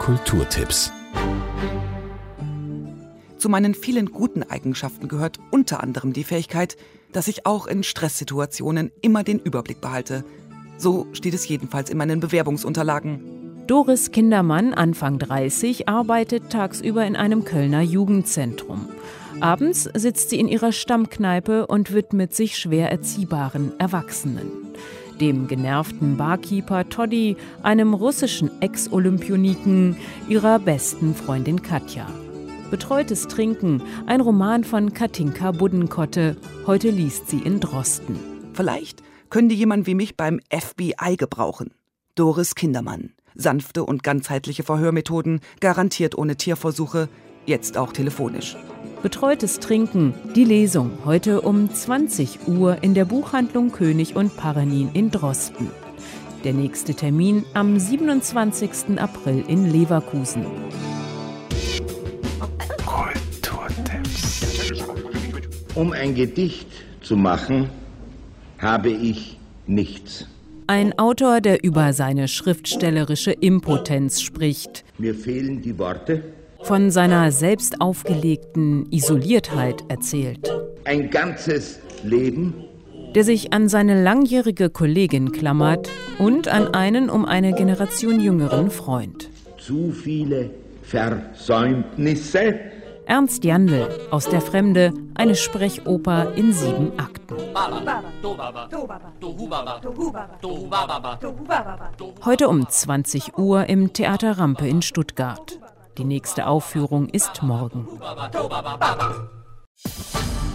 Kulturtipps. Zu meinen vielen guten Eigenschaften gehört unter anderem die Fähigkeit, dass ich auch in Stresssituationen immer den Überblick behalte. So steht es jedenfalls in meinen Bewerbungsunterlagen. Doris Kindermann, Anfang 30, arbeitet tagsüber in einem Kölner Jugendzentrum. Abends sitzt sie in ihrer Stammkneipe und widmet sich schwer erziehbaren Erwachsenen. Dem genervten Barkeeper Toddy, einem russischen Ex-Olympioniken, ihrer besten Freundin Katja. Betreutes Trinken, ein Roman von Katinka Buddenkotte. Heute liest sie in Drosten. Vielleicht können die jemand wie mich beim FBI gebrauchen. Doris Kindermann. Sanfte und ganzheitliche Verhörmethoden, garantiert ohne Tierversuche, jetzt auch telefonisch. Betreutes Trinken, die Lesung, heute um 20 Uhr in der Buchhandlung König und Paranin in Drosten. Der nächste Termin am 27. April in Leverkusen. Um ein Gedicht zu machen, habe ich nichts. Ein Autor, der über seine schriftstellerische Impotenz spricht. Mir fehlen die Worte. Von seiner selbst aufgelegten Isoliertheit erzählt. Ein ganzes Leben. Der sich an seine langjährige Kollegin klammert und an einen um eine Generation jüngeren Freund. Zu viele Versäumnisse. Ernst Jandl, aus der Fremde, eine Sprechoper in 7 Akten. Heute um 20 Uhr im Theater Rampe in Stuttgart. Die nächste Aufführung ist morgen.